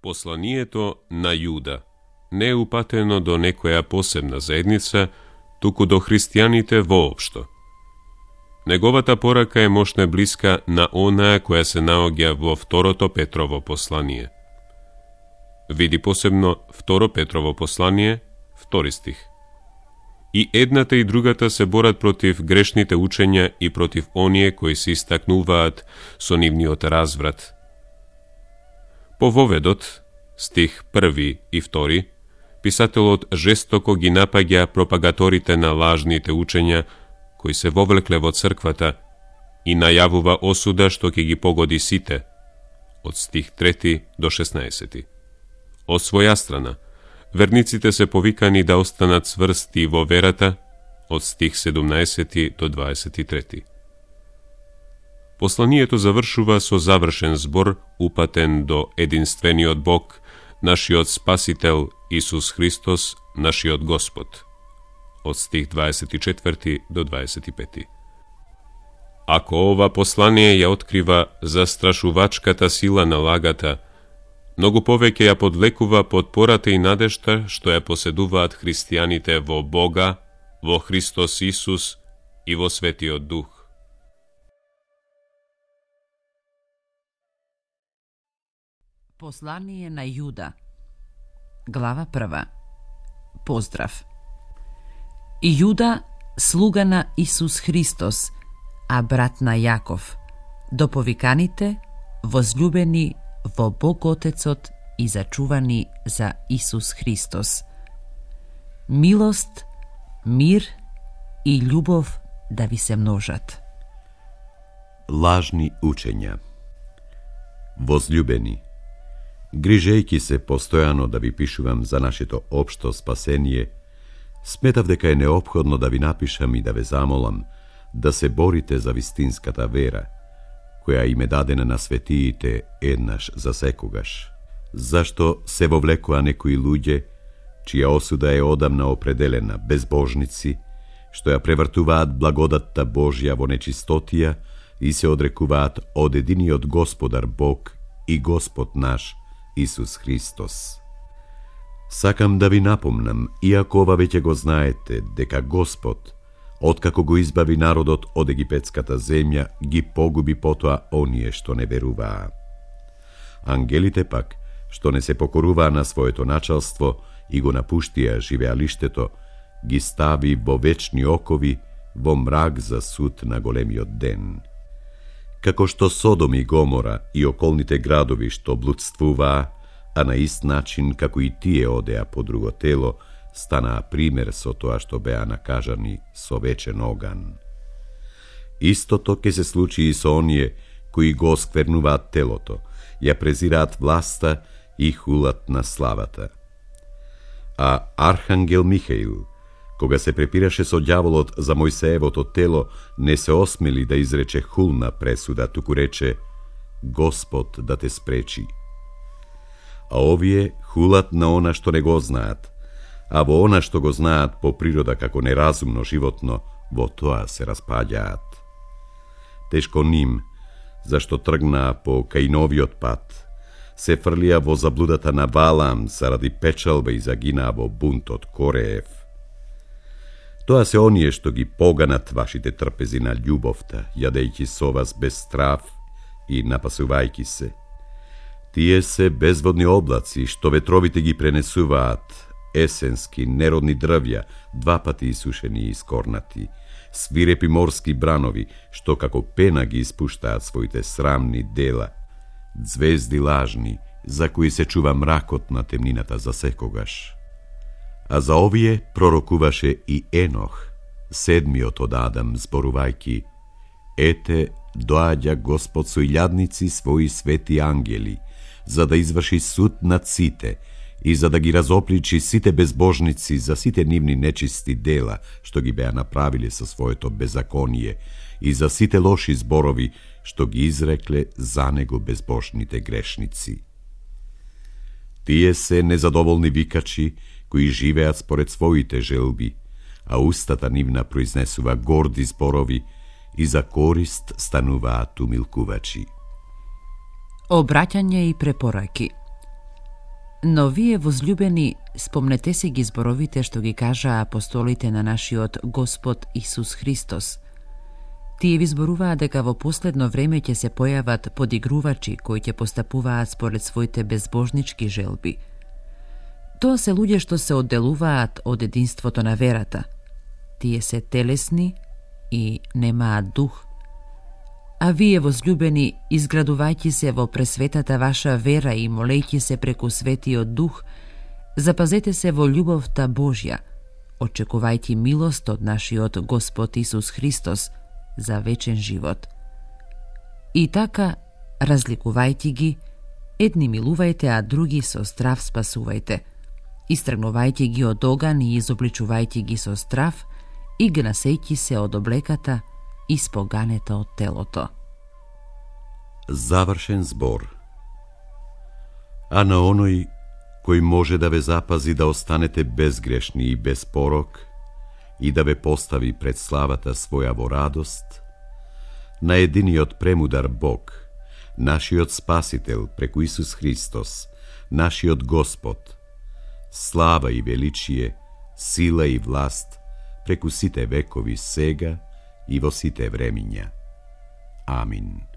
Посланието на Јуда не е упатено до некоја посебна заедница, туку до христијаните воопшто. Неговата порака е мощна блиска на онаа која се наоѓа во второто Петрово послание. Види посебно второ Петрово послание, 2 стих. И едната и другата се борат против грешните учења и против оние кои се истакнуваат со нивниот разврат. По воведот, стих 1 и 2, писателот жестоко ги напаѓа пропагаторите на лажните учења кои се вовлекле во црквата и најавува осуда што ќе ги погоди сите, од стих 3 до 16. Од своја страна, верниците се повикани да останат цврсти во верата, од стих 17 до 23. Посланието завршува со завршен збор упатен до единствениот Бог, нашиот Спасител Исус Христос, нашиот Господ, од стих 24 до 25. Ако ова послание ја открива застрашувачката сила на лагата, многу повеќе ја подвлекува потпората и надежта што ја поседуваат христијаните во Бога, во Христос Исус и во Светиот Дух. Послание на Јуда, глава 1. Поздрав. И Јуда, слуга на Исус Христос, а брат на Јаков, до повиканите, возлюбени во Бог Отецот и зачувани за Исус Христос. Милост, мир и љубов да ви се множат. Лажни учења. Возлюбени, грижејќи се постојано да ви пишувам за нашето општо спасение, сметав дека е неопходно да ви напишам и да ве замолам да се борите за вистинската вера, која им е дадена на светиите еднаш за секогаш. Зашто се вовлекува некои луѓе, чија осуда е одамна определена, безбожници, што ја превртуваат благодатта Божја во нечистотија и се одрекуваат од единиот Господар Бог и Господ наш, Исус Христос. Сакам да ви напомнам, иако ова веќе го знаете, дека Господ, откако го избави народот од египетската земја, ги погуби потоа оние што не веруваа. Ангелите пак, што не се покоруваа на своето началство и го напуштија живеалиштето, ги стави во вечни окови, во мрак за суд на големиот ден. Како што Содом и Гомора и околните градови што блудствуваа, а на ист начин како и тие одеа по друго тело, станаа пример со тоа што беа накажани со вечен оган. Истото ќе се случи и со оние кои го осквернуваат телото, ја презираат власта и хулат на славата. А Архангел Михаил, кога се препираше со ѓаволот за Мојсеевото тело, не се осмели да изрече хулна пресуда, туку рече: Господ да те спречи. А овие хулат на она што не го знаат, а во она што го знаат по природа како неразумно животно, во тоа се распаѓаат. Тешко ним, зашто тргнаа по Каиновиот пат, се фрлија во заблудата на Валам заради печалба и загинаа во бунтот Кореев. Тоа се оние што ги поганат вашите трпези на љубовта, јадејќи со вас без страв и напасувајќи се. Тие се безводни облаци што ветровите ги пренесуваат, есенски, неродни дрвја, два пати исушени и искорнати, свирепи морски бранови, што како пена ги испуштаат своите срамни дела, звезди лажни, за кои се чува мракот на темнината за секогаш. А за овие пророкуваше и Енох, седмиот од Адам, зборувајќи: Ете, доаѓа Господ со илјадници своји свети ангели, за да изврши суд над сите и за да ги разопличи сите безбожници за сите нивни нечисти дела што ги беа направиле со своето беззаконие и за сите лоши зборови што ги изрекле за него безбожните грешници. Тие се незадоволни викачи кои живеат според своите желби, а устата нивна произнесува горди зборови и за корист стануваат умилкувачи. Обраќање и препораки. Но вие, возлюбени, спомнете си ги зборовите што ги кажа апостолите на нашиот Господ Исус Христос. Тие ви зборуваат дека во последно време ќе се појават подигрувачи кои ќе постапуваат според своите безбожнички желби. Тоа се луѓе што се одделуваат од единството на верата. Тие се телесни и немаат дух. А вие, возлюбени, изградувајќи се во пресветата ваша вера и молејќи се преку Светиот Дух, запазете се во љубовта Божја, очекувајќи милост од нашиот Господ Исус Христос за вечен живот. И така, разликувајќи ги, едни милувајте, а други со страв спасувајте, истргнувајќи ги од оган и изобличувајќи ги со страв и гнасејќи се од облеката испогането од телото. Завршен збор. А на оној кој може да ве запази да останете безгрешни и без порок и да ве постави пред славата своја во радост, на единиот премудар Бог, нашиот Спасител преку Исус Христос, нашиот Господ, слава и величие, сила и власт преку сите векови сега и во сите времиња. Амин.